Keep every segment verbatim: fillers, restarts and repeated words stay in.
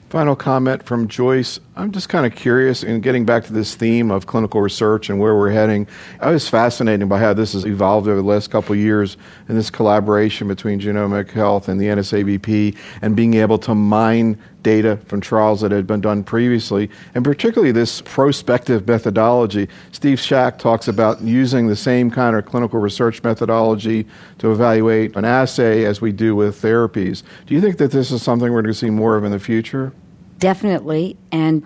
Final comment from Joyce. I'm just kind of curious in getting back to this theme of clinical research and where we're heading. I was fascinated by how this has evolved over the last couple of years and this collaboration between Genomic Health and the N S A B P and being able to mine data from trials that had been done previously, and particularly this prospective methodology. Steve Schack talks about using the same kind of clinical research methodology to evaluate an assay as we do with therapies. Do you think that this is something we're going to see more of in the future? Definitely, and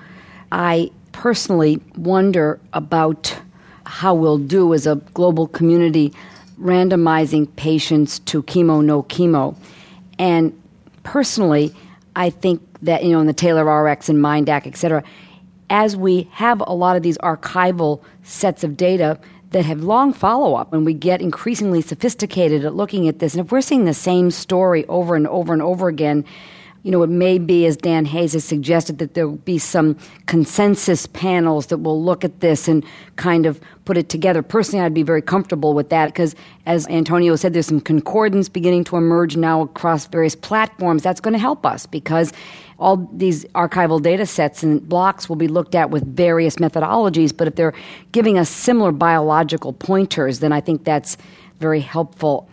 I personally wonder about how we'll do as a global community randomizing patients to chemo, no chemo. And personally, I think that, you know, in the Taylor R X and MindAct, et cetera, as we have a lot of these archival sets of data that have long follow-up, and we get increasingly sophisticated at looking at this, and if we're seeing the same story over and over and over again, you know, it may be, as Dan Hayes has suggested, that there will be some consensus panels that will look at this and kind of put it together. Personally, I'd be very comfortable with that because, as Antonio said, there's some concordance beginning to emerge now across various platforms. That's going to help us because all these archival data sets and blocks will be looked at with various methodologies, but if they're giving us similar biological pointers, then I think that's very helpful.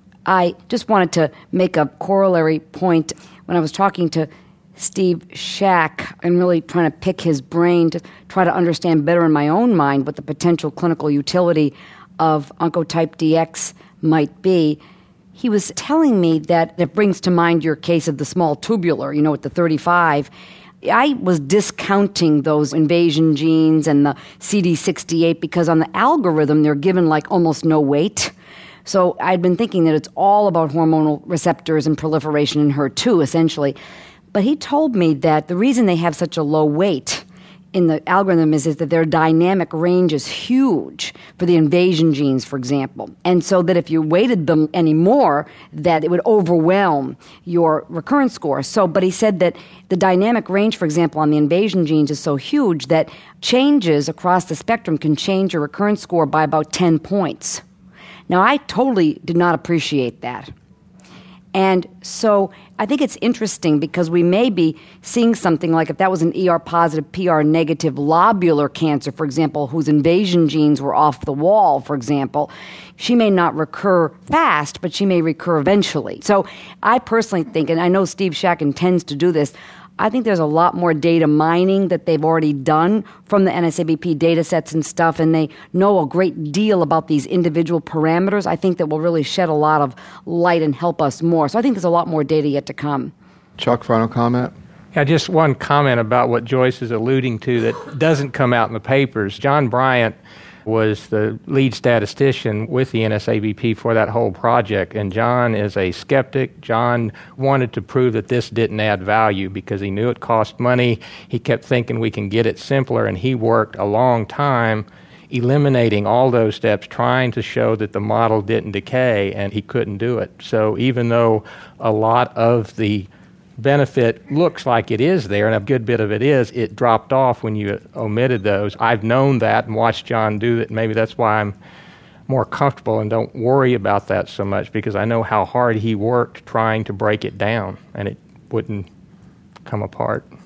I just wanted to make a corollary point. When I was talking to Steve Schack and really trying to pick his brain to try to understand better in my own mind what the potential clinical utility of Oncotype D X might be, he was telling me that it brings to mind your case of the small tubular, you know, at the thirty-five. I was discounting those invasion genes and the C D sixty-eight because on the algorithm they're given like almost no weight. So I'd been thinking that it's all about hormonal receptors and proliferation in H E R two, essentially. But he told me that the reason they have such a low weight in the algorithm is, is that their dynamic range is huge for the invasion genes, for example. And so that if you weighted them anymore, that it would overwhelm your recurrence score. So, but he said that the dynamic range, for example, on the invasion genes is so huge that changes across the spectrum can change your recurrence score by about ten points. Now, I totally did not appreciate that. And so I think it's interesting because we may be seeing something like if that was an E R-positive, P R-negative lobular cancer, for example, whose invasion genes were off the wall, for example, she may not recur fast, but she may recur eventually. So I personally think, and I know Steve Schack intends to do this, I think there's a lot more data mining that they've already done from the N S A B P data sets and stuff, and they know a great deal about these individual parameters. I think that will really shed a lot of light and help us more. So I think there's a lot more data yet to come. Chuck, final comment? Yeah, just one comment about what Joyce is alluding to that doesn't come out in the papers. John Bryant was the lead statistician with the N S A B P for that whole project, and John is a skeptic. John wanted to prove that this didn't add value because he knew it cost money. He kept thinking we can get it simpler, and he worked a long time eliminating all those steps, trying to show that the model didn't decay, and he couldn't do it. So even though a lot of the benefit looks like it is there, and a good bit of it is, it dropped off when you omitted those. I've known that and watched John do it. Maybe that's why I'm more comfortable and don't worry about that so much, because I know how hard he worked trying to break it down, and it wouldn't come apart.